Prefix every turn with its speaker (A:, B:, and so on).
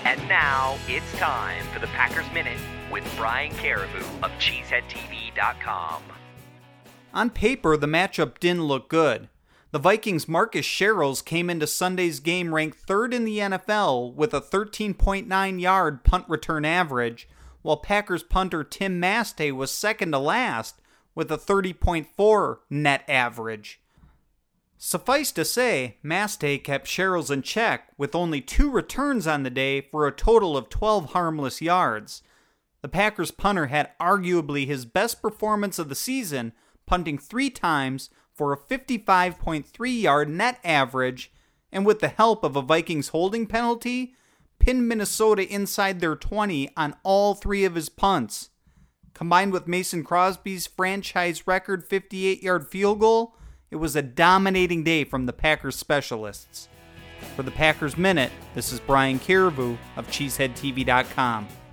A: And now it's time for the Packers Minute with Brian Caribou of CheeseheadTV.com.
B: On paper, the matchup didn't look good. The Vikings' Marcus Sherels came into Sunday's game ranked third in the NFL with a 13.9-yard punt return average, while Packers punter Tim Masthay was second to last with a 30.4 net average. Suffice to say, Masthay kept Sherels in check with only 2 returns on the day for a total of 12 harmless yards. The Packers punter had arguably his best performance of the season, punting 3 times for a 55.3-yard net average, and with the help of a Vikings holding penalty, pinned Minnesota inside their 20 on all 3 of his punts. Combined with Mason Crosby's franchise record 58-yard field goal, it was a dominating day from the Packers specialists. For the Packers Minute, this is Brian Caribou of CheeseheadTV.com.